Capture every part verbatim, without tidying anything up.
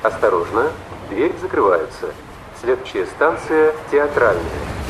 Осторожно, двери закрываются. Следующая станция Театральная.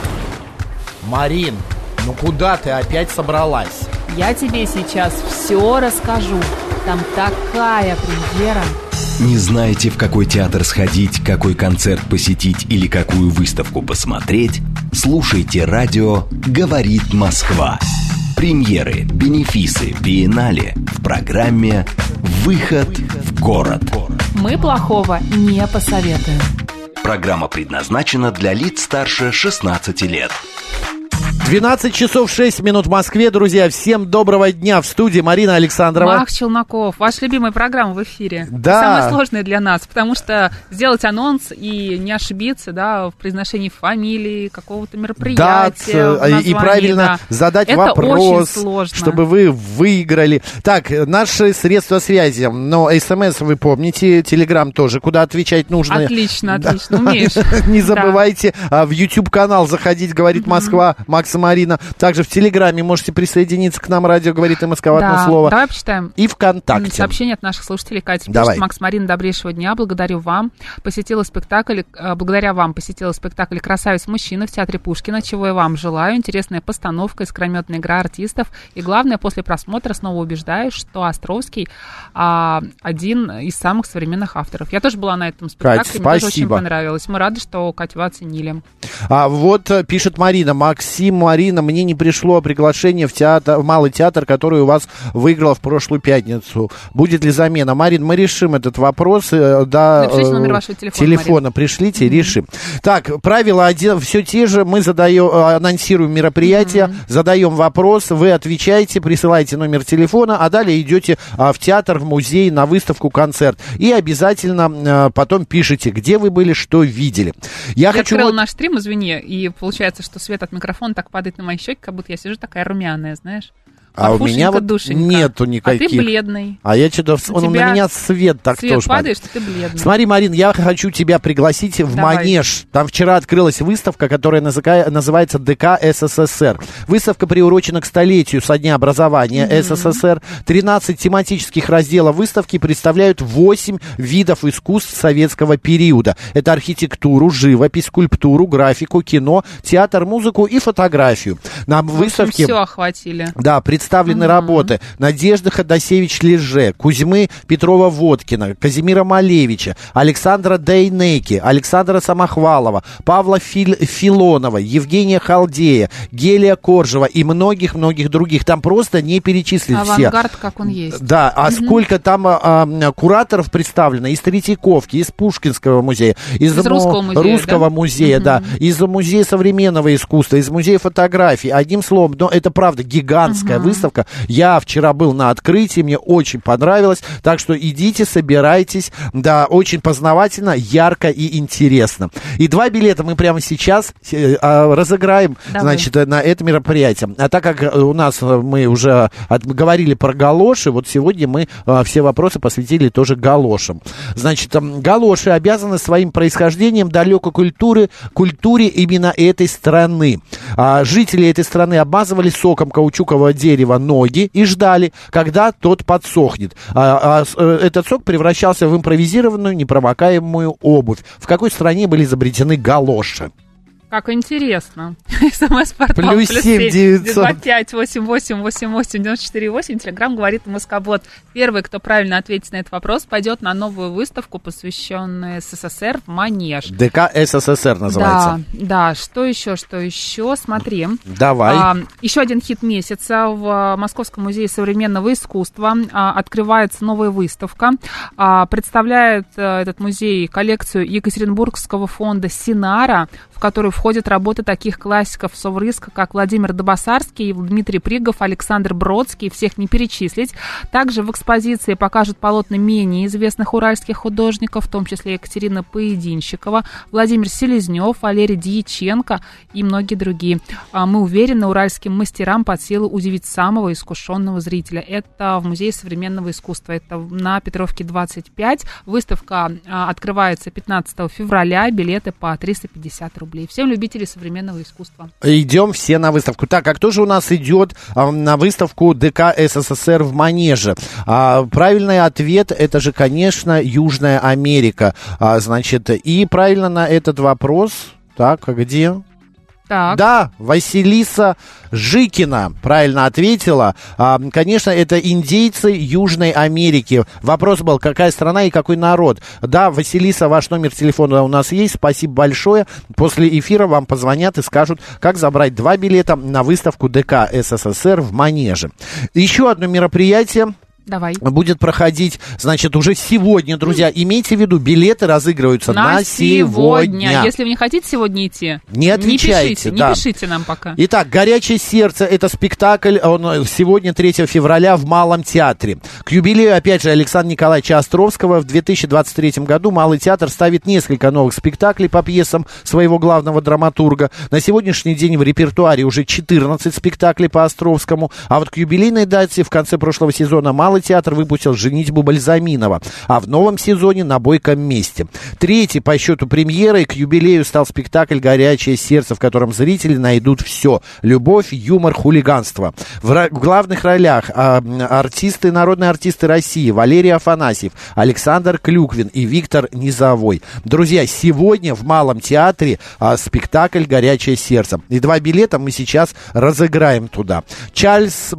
Марин, ну куда ты опять собралась? Я тебе сейчас все расскажу. Там такая премьера. Не знаете, в какой театр сходить, какой концерт посетить или какую выставку посмотреть? Слушайте радио «Говорит Москва». Премьеры, бенефисы, биеннале в программе «Выход в город». Мы плохого не посоветуем. Программа предназначена для лиц старше шестнадцати лет. двенадцать часов шесть минут в Москве, друзья. Всем доброго дня. В студии Марина Александрова. Мах Челноков. Ваша любимая программа в эфире. Да. Самая сложная для нас, потому что сделать анонс и не ошибиться, да, в произношении фамилии, какого-то мероприятия, да, названии, и правильно да. задать это вопрос, очень сложно. Чтобы вы выиграли. Так, наши средства связи. Но СМС вы помните, Телеграм тоже, куда отвечать нужно. Отлично, отлично, умеешь. Не забывайте в YouTube-канал заходить, говорит Москва, Макс и Марина. Также в Телеграме можете присоединиться к нам. Радио говорит МСК в одно да. слово. Давай почитаем. И ВКонтакте. Сообщение от наших слушателей. Катя Давай. пишет: Макс, Марина, добрейшего дня. Благодарю вам. Посетила спектакль, благодаря вам посетила спектакль «Красавец-мужчина» в Театре Пушкина, чего я вам желаю. Интересная постановка, искрометная игра артистов. И главное, после просмотра снова убеждаюсь, что Островский а, один из самых современных авторов. Я тоже была на этом спектакле. Кать, мне спасибо. тоже очень понравилось. Мы рады, что Катю вы оценили. А вот пишет Марина: Максим, Марина, мне не пришло приглашение в театр, в Малый театр, который у вас выиграл в прошлую пятницу. Будет ли замена? Марин, мы решим этот вопрос. Да, напишите номер вашего телефона. Телефона Марин. Пришлите, mm-hmm. решим. Так, правила один, все те же. Мы задаем, анонсируем мероприятие, mm-hmm. задаем вопрос, вы отвечаете, присылаете номер телефона, а далее идете в театр, в музей, на выставку, концерт. И обязательно потом пишите, где вы были, что видели. Я, я хочу... открыла наш стрим, извини, и получается, что свет от микрофона так падает на мои щеки, как будто я сижу такая румяная, знаешь. А у меня вот душенька. нету никаких. А ты бледный. А я что-то... Он, на меня свет так свет тоже падает, что ты бледный. Смотри, Марин, я хочу тебя пригласить в Давай. Манеж. Там вчера открылась выставка, которая называется ДК СССР. Выставка приурочена к столетию со дня образования mm-hmm. СССР. тринадцать тематических разделов выставки представляют восемь видов искусств советского периода. Это архитектуру, живопись, скульптуру, графику, кино, театр, музыку и фотографию. На выставке... все охватили. Да, представлены uh-huh. работы Надежды Ходосевич-Леже, Кузьмы Петрова-Водкина, Казимира Малевича, Александра Дейнеки, Александра Самохвалова, Павла Фил- Филонова, Евгения Халдея, Гелия Коржева и многих-многих других. Там просто не перечислить все. Авангард, как он есть. Да, а uh-huh. сколько там а, а, кураторов представлено из Третьяковки, из Пушкинского музея, из, из мо- Русского музея, русского да? музея, uh-huh. да, из Музея современного искусства, из Музея фотографий. Одним словом, но это правда гигантская uh-huh. выставка. Я вчера был на открытии, мне очень понравилось. Так что идите, собирайтесь. Да, очень познавательно, ярко и интересно. И два билета мы прямо сейчас э, э, разыграем, Давай. значит, на это мероприятие. А так как у нас мы уже от, говорили про галоши, вот сегодня мы э, все вопросы посвятили тоже галошам. Значит, э, галоши обязаны своим происхождением далекой культуре, культуре именно этой страны. А, жители этой страны обмазывали соком каучукового дерева ноги и ждали, когда тот подсохнет. А, а, этот сок превращался в импровизированную непромокаемую обувь. В какой стране были изобретены галоши? Как интересно. СМС-портал Плюс семь девятьсот пять восемь восемь восемь восемь девяносто четыре восемь. Телеграм говорит Москобот. Первый, кто правильно ответит на этот вопрос, пойдет на новую выставку, посвященную СССР в Манеж. ДК СССР называется. Да, да. Что еще, что еще? Смотри. Давай. А, еще один хит месяца. В Московском музее современного искусства а, открывается новая выставка. А, представляет а, этот музей коллекцию Екатеринбургского фонда «Синара», в которую входят работы таких классиков соврыска, как Владимир Дубасарский, Дмитрий Пригов, Александр Бродский, всех не перечислить. Также в экспозиции покажут полотна менее известных уральских художников, в том числе Екатерина Поединщикова, Владимир Селезнев, Валерий Дьяченко и многие другие. Мы уверены, уральским мастерам под силу удивить самого искушенного зрителя. Это в Музее современного искусства. Это на Петровке двадцать пять. Выставка открывается пятнадцатого февраля. Билеты по триста пятьдесят рублей. Всем Ждем любителей современного искусства. Идем все на выставку. Так, а кто же у нас идет а, на выставку ДК СССР в Манеже? А, правильный ответ, это же, конечно, Южная Америка. А, значит, и правильно на этот вопрос... Так, а где... Так. Да, Василиса Жикина правильно ответила. А, конечно, это индейцы Южной Америки. Вопрос был, какая страна и какой народ. Да, Василиса, ваш номер телефона у нас есть. Спасибо большое. После эфира вам позвонят и скажут, как забрать два билета на выставку ДК СССР в Манеже. Еще одно мероприятие. Давай. Будет проходить, значит, уже сегодня, друзья. Имейте в виду, билеты разыгрываются на, на сегодня. сегодня. Если вы не хотите сегодня идти, не отвечайте. Не пишите, да. не пишите нам пока. Итак, «Горячее сердце» — это спектакль, он сегодня, третьего февраля, в Малом театре. К юбилею, опять же, Александра Николаевича Островского в две тысячи двадцать третьем году Малый театр ставит несколько новых спектаклей по пьесам своего главного драматурга. На сегодняшний день в репертуаре уже четырнадцать спектаклей по Островскому, а вот к юбилейной дате в конце прошлого сезона Малый театр выпустил «Женитьбу Бальзаминова», а в новом сезоне «На бойком месте». Третий по счету премьерой к юбилею стал спектакль «Горячее сердце», в котором зрители найдут все: любовь, юмор, хулиганство. В, ра- в главных ролях а, артисты, народные артисты России: Валерий Афанасьев, Александр Клюквин и Виктор Низовой. Друзья, сегодня в Малом театре а, спектакль «Горячее сердце». И два билета мы сейчас разыграем туда. Чарльз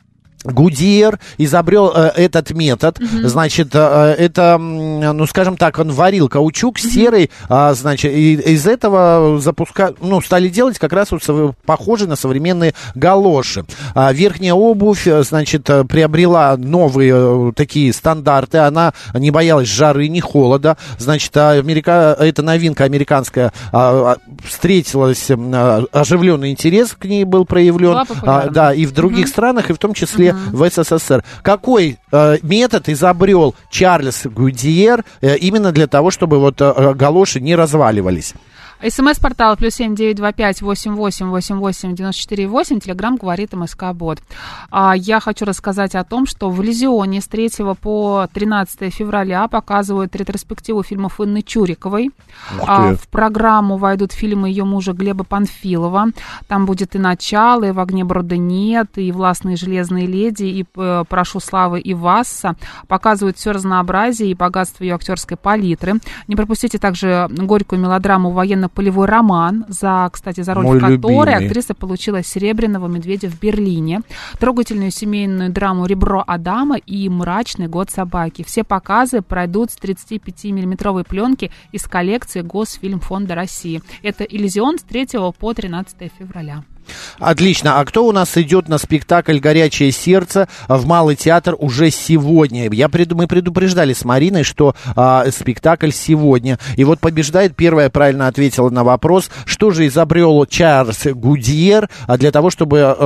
Гудьер изобрел э, этот метод, uh-huh. значит, э, это, ну, скажем так, он варил каучук uh-huh. серый, э, значит, и из этого запуска, ну, стали делать как раз вот похожие на современные галоши. А верхняя обувь, значит, приобрела новые э, такие стандарты, она не боялась жары, ни холода, значит, Америка, эта новинка американская э, встретилась, э, оживленный интерес к ней был проявлен, э, да, и в других uh-huh. странах, и в том числе uh-huh. в СССР. Какой э, метод изобрел Чарльз Гудьер э, именно для того, чтобы вот э, галоши не разваливались? СМС-портал плюс семь девять два пять восемь восемь восемь восемь девяносто четыре восемь. Телеграм говорит МСК-бот. А, я хочу рассказать о том, что в Иллюзионе с третьего по тринадцатое февраля показывают ретроспективу фильмов Инны Чуриковой. А, в программу войдут фильмы ее мужа Глеба Панфилова. Там будет и «Начало», и «В огне брода нет», и «Властные железные леди», и «Прошу славы» и «Васса». Показывают все разнообразие и богатство ее актерской палитры. Не пропустите также горькую мелодраму «Военно полевой роман», за, кстати, за роль Мой в которой любимый. актриса получила «Серебряного медведя» в Берлине, трогательную семейную драму «Ребро Адама» и «Мрачный год собаки». Все показы пройдут с тридцатипятимиллиметровой пленки из коллекции Госфильмфонда России. Это «Иллюзион» с третьего по тринадцатое февраля. Отлично. А кто у нас идет на спектакль «Горячее сердце» в Малый театр уже сегодня? Я пред... Мы предупреждали с Мариной, что а, спектакль сегодня. И вот побеждает, первая правильно ответила на вопрос, что же изобрел Чарльз Гудьер для того, чтобы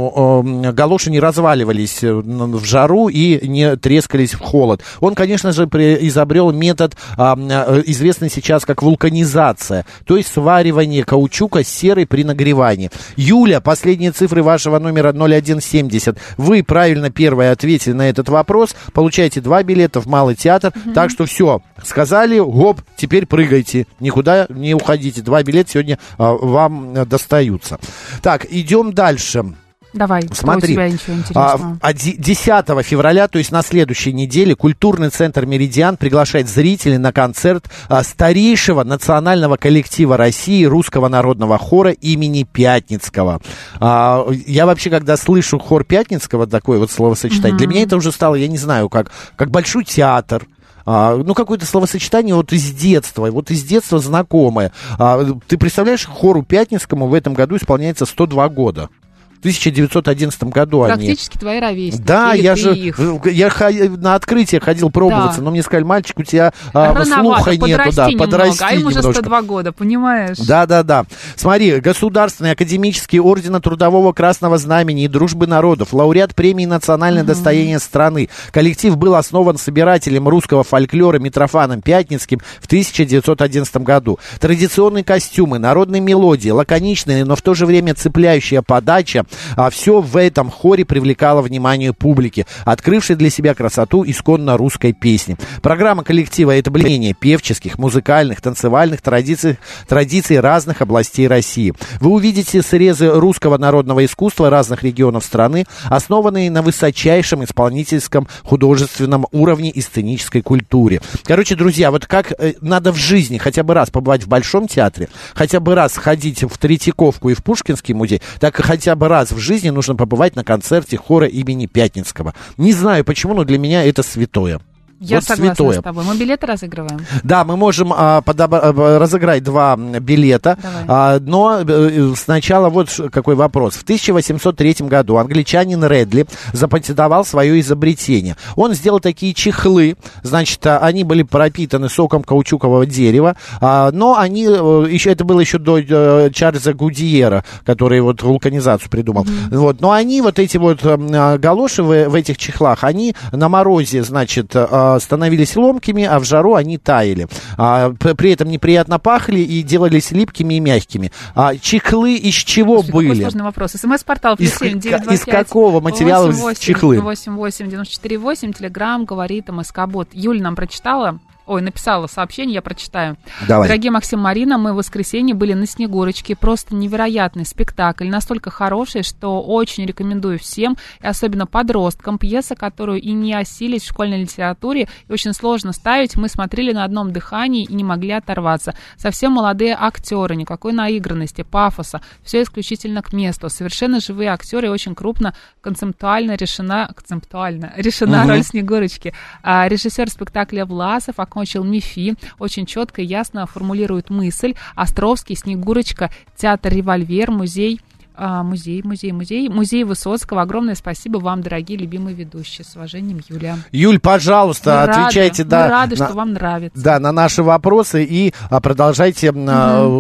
ну, галоши не разваливались в жару и не трескались в холод. Он, конечно же, изобрел метод, а, известный сейчас как вулканизация, то есть сваривание каучука с серой при нагревании. Юля, последние цифры вашего номера ноль один семьдесят. Вы правильно первые ответили на этот вопрос. Получаете два билета в Малый театр. Uh-huh. Так что все, сказали, гоп, теперь прыгайте. Никуда не уходите. Два билета сегодня а, вам достаются. Так, идем дальше. Давай, смотри, у тебя ничего интересного. А, десятого февраля, то есть на следующей неделе, культурный центр «Меридиан» приглашает зрителей на концерт а, старейшего национального коллектива России русского народного хора имени Пятницкого. А, я вообще, когда слышу хор Пятницкого, такое вот словосочетание, mm-hmm. для меня это уже стало, я не знаю, как, как большой театр. А, ну, какое-то словосочетание вот из детства, вот из детства знакомое. А, ты представляешь, хору Пятницкому в этом году исполняется сто два года. В тысяча девятьсот одиннадцатом году практически они... твои ровесники. Да, я же их. я х... на открытие ходил пробоваться, да. но мне сказали, мальчик, у тебя а, слуха нету, да, подрасти а им уже немножко. сто два года, понимаешь? Да, да, да. Смотри, Государственный академический орден Трудового Красного Знамени и Дружбы народов, лауреат премии «Национальное uh-huh. достояние страны». Коллектив был основан собирателем русского фольклора Митрофаном Пятницким в тысяча девятьсот одиннадцатом году. Традиционные костюмы, народные мелодии, лаконичная, но в то же время цепляющая подача А все в этом хоре привлекало внимание публики, открывшей для себя красоту исконно русской песни. Программа коллектива — это бление певческих, музыкальных, танцевальных традиций, традиций разных областей России. Вы увидите срезы русского народного искусства разных регионов страны, основанные на высочайшем исполнительском художественном уровне и сценической культуре. Короче, друзья, вот как э, надо в жизни хотя бы раз побывать в Большом театре, хотя бы раз ходить в Третьяковку и в Пушкинский музей, так и хотя бы раз в жизни нужно побывать на концерте хора имени Пятницкого. Не знаю почему, но для меня это святое. Я вот согласна святое. с тобой. Мы билеты разыгрываем? Да, мы можем а, подобра- разыграть два билета, а, но а, сначала вот какой вопрос. В тысяча восемьсот третьем году англичанин Редли запатентовал свое изобретение. Он сделал такие чехлы, значит, а, они были пропитаны соком каучукового дерева, а, но они, а, еще, это было еще до а, Чарльза Гудьера, который вот вулканизацию придумал. Mm-hmm. Вот, но они, вот эти вот а, галоши в, в этих чехлах, они на морозе, значит, а, становились ломкими, а в жару они таяли. А, при этом неприятно пахли и делались липкими и мягкими. А, чехлы из чего Слушай, были? Какой сложный вопрос. СМС-портал плюс семь девять два пять. Из какого материала чехлы? восемь восемь девяносто четыре восемь. Телеграм говорит МСК-бот. Юль нам прочитала. Ой, написала сообщение, я прочитаю. Давай. Дорогие Максим, Марина, мы в воскресенье были на Снегурочке. Просто невероятный спектакль. Настолько хороший, что очень рекомендую всем, и особенно подросткам. Пьеса, которую и не осилить в школьной литературе, и очень сложно ставить. Мы смотрели на одном дыхании и не могли оторваться. Совсем молодые актеры, никакой наигранности, пафоса. Все исключительно к месту. Совершенно живые актеры, и очень крупно, концептуально решена, концептуально решена угу. роль Снегурочки. А, режиссер спектакля Власов закончил МИФИ, очень четко и ясно формулирует мысль. Островский, Снегурочка, театр «Револьвер», музей, а, музей, музей, музей, музей Высоцкого. Огромное спасибо вам, дорогие любимые ведущие. С уважением, Юлия. Юль, пожалуйста, мы отвечайте. Рады, да, мы рады, на, что вам нравится. Да, на наши вопросы и а, продолжайте угу.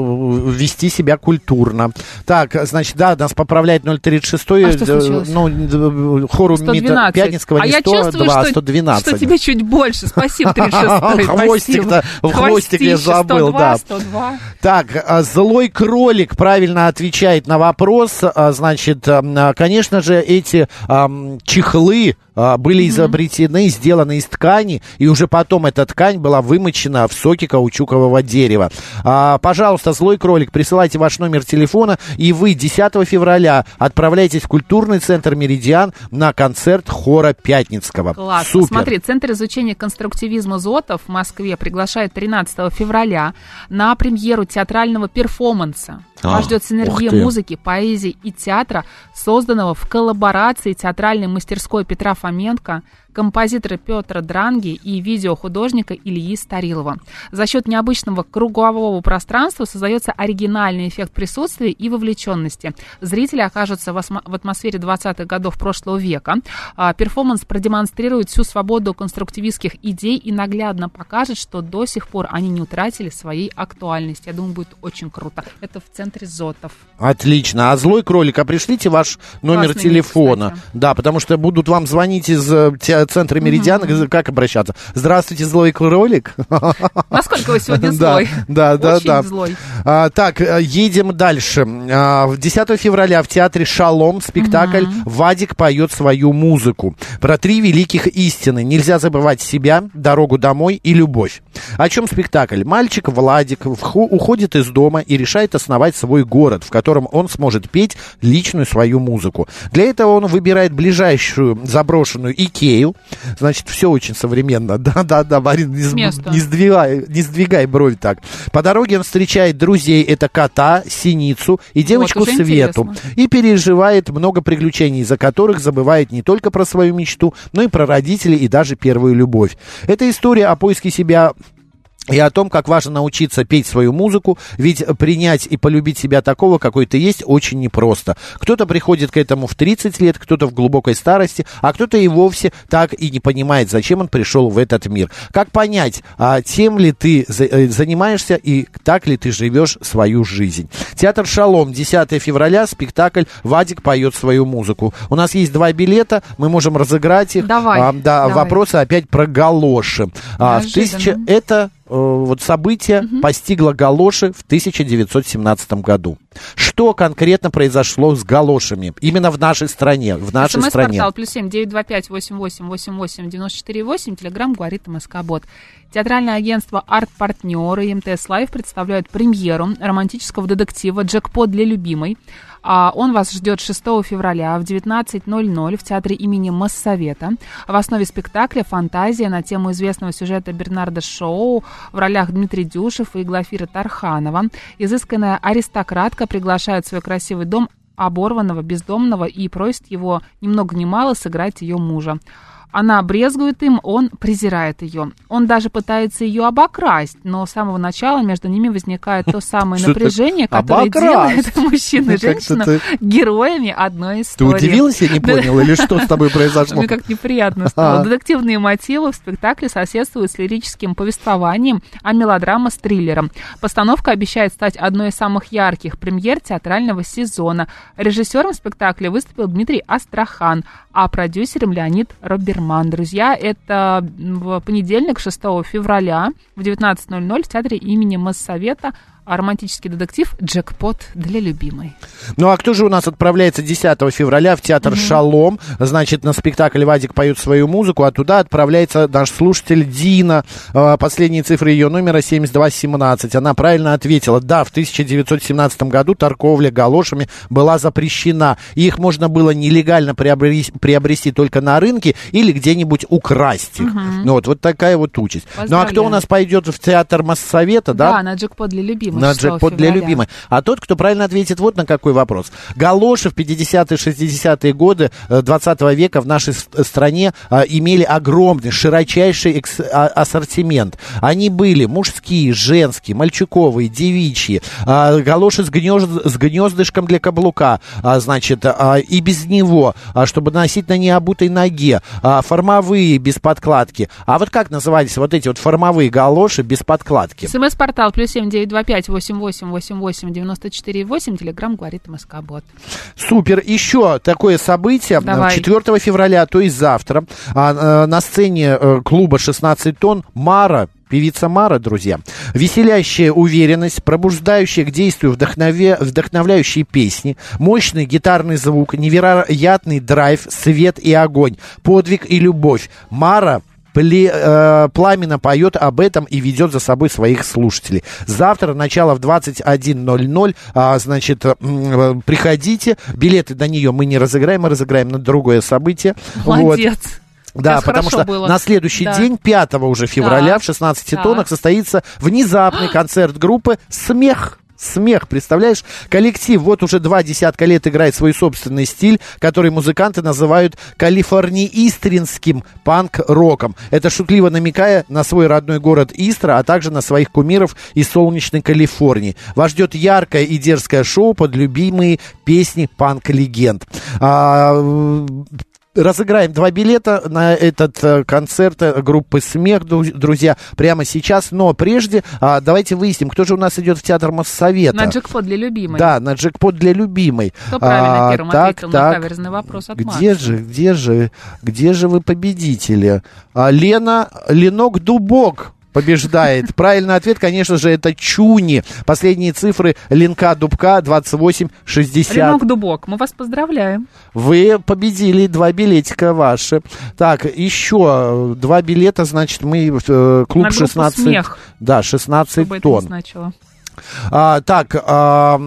а, вести себя культурно. Так, значит, да, нас поправляет ноль тридцать шесть. А что случилось? Ну, хору Пятницкого а не я сто чувствую, два, что, сто двенадцать. что тебе чуть больше. Спасибо, тридцать шесть. Хвостик-то, в хвостик я забыл, да. сто два. Так, злой кролик правильно отвечает на вопрос, значит, конечно же, эти um, чехлы uh, были mm-hmm. изобретены, сделаны из ткани, и уже потом эта ткань была вымочена в соке каучукового дерева. Uh, пожалуйста, злой кролик, присылайте ваш номер телефона, и вы десятого февраля отправляйтесь в культурный центр «Меридиан» на концерт хора Пятницкого. Класс. Супер. Смотри, Центр изучения конструктивизма ЗОТов в Москве приглашает тринадцатого февраля на премьеру театрального перформанса. Вас ждет синергия музыки, поэзии и театра, созданного в коллаборации театральной мастерской Петра Фоменко, композитора Петра Дранги и видеохудожника Ильи Старилова. За счет необычного кругового пространства создается оригинальный эффект присутствия и вовлеченности. Зрители окажутся в атмосфере двадцатых годов прошлого века. Перформанс продемонстрирует всю свободу конструктивистских идей и наглядно покажет, что до сих пор они не утратили своей актуальности. Я думаю, будет очень круто. Это в центре ЗОТов. Отлично. А злой кролик, а пришлите ваш номер Классный телефона. Микс, да, потому что будут вам звонить из центра «Меридиан», угу. как обращаться? Здравствуйте, злой кролик. Насколько вы сегодня злой? Да, да, Очень да. злой. А, так, едем дальше. А, десятого февраля в театре «Шалом» спектакль угу. «Вадик поет свою музыку». Про три великих истины. Нельзя забывать себя, дорогу домой и любовь. О чем спектакль? Мальчик Владик уходит из дома и решает основать свой город, в котором он сможет петь личную свою музыку. Для этого он выбирает ближайшую заброшенную Икею. Значит, все очень современно. Да-да-да, Марин, не, не, сдвигай, не сдвигай бровь так. По дороге он встречает друзей. Это кота, синицу и девочку вот, Свету. Интересно. И переживает много приключений, из-за которых забывает не только про свою мечту, но и про родителей и даже первую любовь. Это история о поиске себя и о том, как важно научиться петь свою музыку, ведь принять и полюбить себя такого, какой ты есть, очень непросто. Кто-то приходит к этому в тридцать лет, кто-то в глубокой старости, а кто-то и вовсе так и не понимает, зачем он пришел в этот мир. Как понять, а, тем ли ты занимаешься и так ли ты живешь свою жизнь? Театр «Шалом», десятого февраля, спектакль «Вадик поет свою музыку». У нас есть два билета, мы можем разыграть их. Давай, а, да, давай. Вопросы опять про галоши. А, в тысяча... Это... Вот событие угу. постигло галоши в тысяча девятьсот семнадцатом году. Что конкретно произошло с галошами? Именно в нашей стране, в нашей стране. СМС-портал плюс семь девять два пять восемь восемь восемь восемь девяносто четыре восемь. Телеграм говорит МСК-бот. Театральное агентство «Арт-партнеры» и МТС Лайв представляют премьеру романтического детектива «Джекпот для любимой». Он вас ждет шестого февраля в девятнадцать ноль ноль в театре имени Моссовета. В основе спектакля фантазия на тему известного сюжета Бернарда Шоу в ролях Дмитрий Дюшев и Глафира Тарханова. Изысканная аристократка приглашает в свой красивый дом оборванного, бездомного и просит его ни много ни мало сыграть ее мужа. Она брезгует им, он презирает ее. Он даже пытается ее обокрасть, но с самого начала между ними возникает то самое напряжение, которое делает мужчину и женщину героями одной истории. Ты удивилась, я не понял, или что с тобой произошло? Мне как неприятно стало. Детективные мотивы в спектакле соседствуют с лирическим повествованием, а мелодрама с триллером. Постановка обещает стать одной из самых ярких премьер театрального сезона. Режиссером спектакля выступил Дмитрий Астрахан, а продюсером Леонид Роберман. Друзья, это в понедельник, шестого февраля в девятнадцать ноль ноль в театре имени Моссовета. Романтический детектив «Джекпот для любимой». Ну, а кто же у нас отправляется десятого февраля в театр mm-hmm. «Шалом»? Значит, на спектакль «Вадик поет свою музыку», а туда отправляется наш слушатель Дина. Последние цифры ее номера семьдесят два семнадцать. Она правильно ответила. Да, в тысяча девятьсот семнадцатом году торговля галошами была запрещена. Их можно было нелегально приобрести, приобрести только на рынке или где-нибудь украсть их. Mm-hmm. Ну, вот, вот такая вот участь. Ну, а кто у нас пойдет в театр Моссовета, да? Да, на «Джекпот для любимой». На «Джекпот для любимой». А тот, кто правильно ответит вот на какой вопрос. Галоши в пятидесятые шестидесятые годы двадцатого века в нашей стране а, имели огромный, широчайший экс- а, ассортимент. Они были мужские, женские, мальчуковые, девичьи. А, галоши с, гнезд, с гнездышком для каблука, а, значит, а, и без него, а, чтобы носить на необутой ноге. А, формовые, без подкладки. А вот как назывались вот эти вот формовые галоши без подкладки? СМС-портал плюс семь девять два пять восемь восемь восемь восемь девяносто четыре восемь. Телеграм говорит МСК-бот. Супер. Еще такое событие. Давай. четвёртого февраля, то есть завтра, а, а, на сцене а, клуба шестнадцать тонн Мара, певица Мара, друзья. Веселящая уверенность, пробуждающая к действию вдохнове, вдохновляющие песни, мощный гитарный звук, невероятный драйв, свет и огонь, подвиг и любовь. Мара Пле, э, пламенно поет об этом и ведет за собой своих слушателей. Завтра, начало в двадцать один ноль ноль, а, значит, э, приходите. Билеты до нее мы не разыграем, мы разыграем на другое событие. Молодец. Вот. Да, сейчас потому что было. На следующий да. день, пятого уже февраля, да. в шестнадцати да. тоннах состоится внезапный концерт группы «Смех». Смех, представляешь? Коллектив вот уже два десятка лет играет свой собственный стиль, который музыканты называют калифорниистринским панк-роком. Это шутливо намекая на свой родной город Истра, а также на своих кумиров из солнечной Калифорнии. Вас ждет яркое и дерзкое шоу под любимые песни панк-легенд. А, разыграем два билета на этот э, концерт группы «Смех», друзья, прямо сейчас. Но прежде а, давайте выясним, кто же у нас идет в театр Моссовета. На «Джекпот для любимой». Да, на «Джекпот для любимой». Кто правильно а, первым так, ответил так, на каверзный вопрос от Макса? Где же, где же, где же вы победители? А, Лена, Ленок Дубок побеждает. Правильный ответ, конечно же, это Чуни. Последние цифры Ленка Дубка двадцать восемь шестьдесят. Ленок Дубок, мы вас поздравляем. Вы победили, два билетика ваши. Так, еще два билета, значит, мы э, клуб шестнадцать. Смех. Да, шестнадцать Чтобы тонн. Это не значило. А, так, а,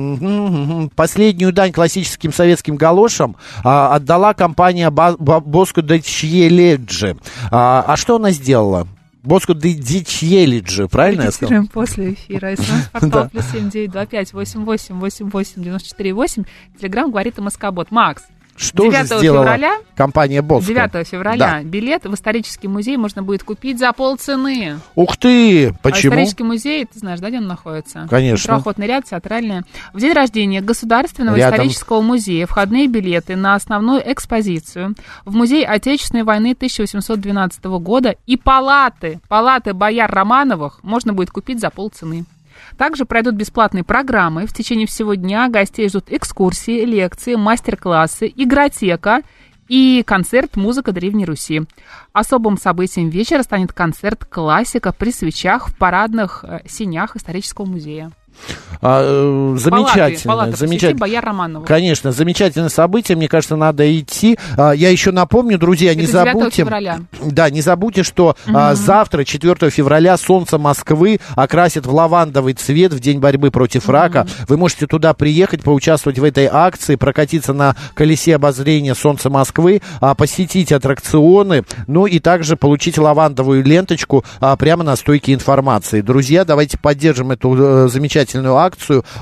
последнюю дань классическим советским галошам а, отдала компания Боско де Чьеледжи. А, а что она сделала? Боско де Чьеледжи, правильно я сказал? После эфира. СМС-портал плюс семь девять два пять восемь восемь восемь восемь девяносто четыре восемь. Телеграм говорит МСК-бот. Макс, что же сделала февраля, компания Боско? девятого февраля да. билет в исторический музей можно будет купить за полцены. Ух ты! Почему? А исторический музей, ты знаешь, да, где он находится? Конечно. Охотный ряд, театральная. В день рождения Государственного Рядом. исторического музея входные билеты на основную экспозицию в Музей Отечественной войны тысяча восемьсот двенадцатого года и палаты, палаты бояр Романовых можно будет купить за полцены. Также пройдут бесплатные программы. В течение всего дня гостей ждут экскурсии, лекции, мастер-классы, игротека и концерт «Музыка Древней Руси». Особым событием вечера станет концерт «Классика» при свечах в парадных сенях исторического музея. А, замечательно, палаты, замечательно. Бояр Романова. Конечно, замечательное событие, мне кажется, надо идти. А, я еще напомню, друзья, Это не забудьте, февраля. Да, не забудьте, что угу. а, завтра, четвёртого февраля, солнце Москвы окрасит в лавандовый цвет в день борьбы против угу. рака. Вы можете туда приехать, поучаствовать в этой акции, прокатиться на колесе обозрения солнца Москвы, а, посетить аттракционы, ну и также получить лавандовую ленточку а, прямо на стойке информации. Друзья, давайте поддержим эту а, замечательную акцию.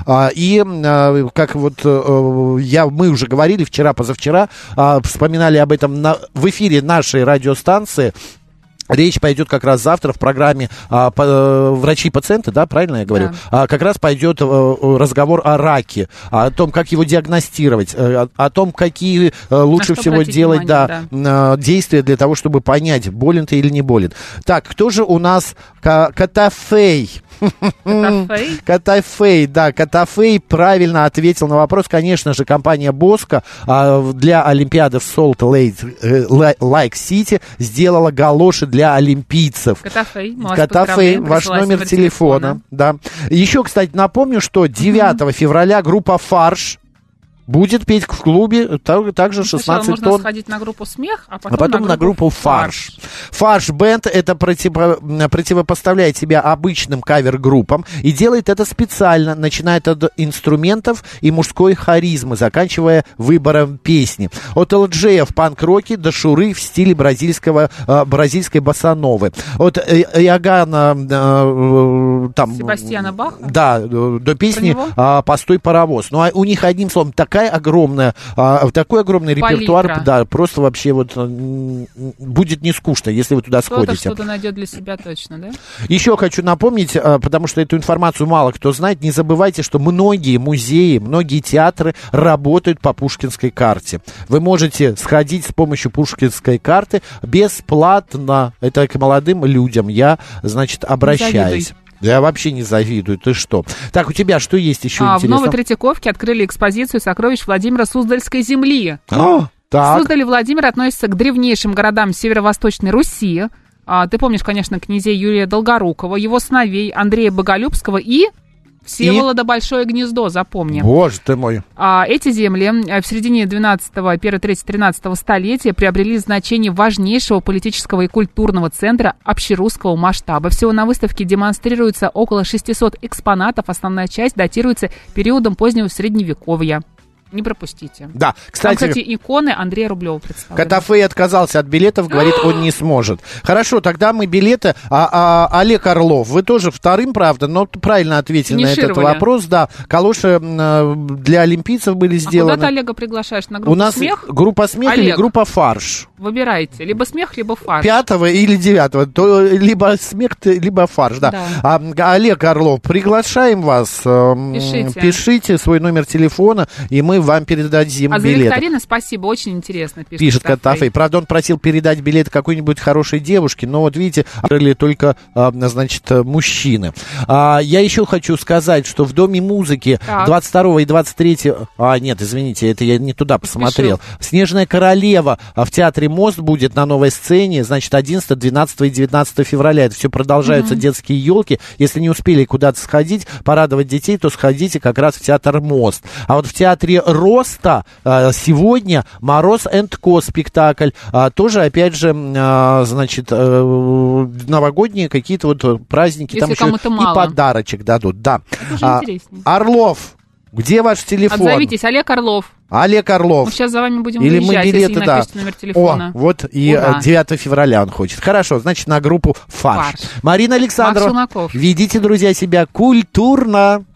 И как вот я, мы уже говорили вчера, позавчера, вспоминали об этом на, в эфире нашей радиостанции. Речь пойдет как раз завтра в программе а, по, врачи и пациенты, да, правильно я говорю? Да. А, как раз пойдет а, разговор о раке, о том, как его диагностировать, а, о том, какие а, лучше всего делать внимание, да, да. действия для того, чтобы понять, болен ты или не болен. Так, кто же у нас Котофей? Котофей? Котофей, да, Котофей правильно ответил на вопрос. Конечно же, компания Боско а, для Олимпиады в Солт-Лейк-Сити сделала галоши для олимпийцев. Котофей, Котофей, ваш номер телефона. телефона. Да. Еще, кстати, напомню, что девятого mm-hmm. февраля группа «Фарш» будет петь в клубе, так, также шестнадцать можно тонн. Сходить на группу «Смех», а потом, а потом на группу, на группу «Фарш». «Фарш-бенд» это противо, противопоставляет себя обычным кавер-группам и делает это специально, начиная от инструментов и мужской харизмы, заканчивая выбором песни. От эл джея в панк-роке до шуры в стиле бразильского, э, бразильской боссановы. От э, Иоганна э, там, Себастьяна Баха? Да, до песни э, «Постой, паровоз». Ну, а у них, одним словом, такая огромная, а, такой огромный репертуар, палитра. Да, просто вообще вот м- будет не скучно, если вы туда Кто-то сходите. что-то найдет для себя точно, да? Еще хочу напомнить, а, потому что эту информацию мало кто знает, не забывайте, что многие музеи, многие театры работают по Пушкинской карте. Вы можете сходить с помощью Пушкинской карты бесплатно. Это к молодым людям я, значит, обращаюсь. Я вообще не завидую, ты что? Так, у тебя что есть еще а, интересного? В Новой Третьяковке открыли экспозицию сокровищ Владимира Суздальской земли. А, так. Суздаль и Владимир относятся к древнейшим городам Северо-Восточной Руси. А, ты помнишь, конечно, князей Юрия Долгорукова, его сыновей Андрея Боголюбского и Всеволода и... Большое Гнездо, запомни. Боже ты мой. А, эти земли в середине двенадцатого, первой трети тринадцатого столетия приобрели значение важнейшего политического и культурного центра общерусского масштаба. Всего на выставке демонстрируется около шестисот экспонатов. Основная часть датируется периодом позднего Средневековья. Не пропустите. Да, кстати... Там, кстати, иконы Андрея Рублева представлены. Котофей отказался от билетов, говорит, он не сможет. Хорошо, тогда мы билеты... А, а, Олег Орлов, вы тоже вторым, правда, но правильно ответили на этот вопрос. Да, калоши а, для олимпийцев были сделаны. А куда ты Олега приглашаешь? На группу У нас «Смех»? Группа «Смех» Олег, или группа «Фарш»? Выбирайте, либо «Смех», либо «Фарш». Пятого или девятого, то либо «Смех», либо «Фарш», да. да. А, Олег Орлов, приглашаем вас. Пишите. Пишите свой номер телефона, и мы вам передадим а билет. А за викторины спасибо, очень интересно, пишет, пишет Котофей. Правда, он просил передать билет какой-нибудь хорошей девушке, но вот видите, открыли только, а, значит, мужчины. А, я еще хочу сказать, что в Доме музыки так. двадцать второго и двадцать третьего... А, нет, извините, это я не туда посмотрел. Пишу. «Снежная королева» в театре «Мост» будет на новой сцене, значит, одиннадцатого, двенадцатого и девятнадцатого февраля. Это все продолжаются mm-hmm. детские елки. Если не успели куда-то сходить, порадовать детей, то сходите как раз в театр «Мост». А вот в театре «Роста» сегодня «Мороз энд Ко» спектакль. Тоже, опять же, значит, новогодние какие-то вот праздники. Если там еще мало. И подарочек дадут. Да. А, Орлов, где ваш телефон? Отзовитесь, Олег Орлов. Олег Орлов. Мы сейчас за вами будем Или выезжать, мы билеты, если не да. напишите номер телефона. О, вот и Ура. девятого февраля он хочет. Хорошо, значит, на группу «Фарш». Фарш. Марина Александрова, ведите, друзья, себя культурно.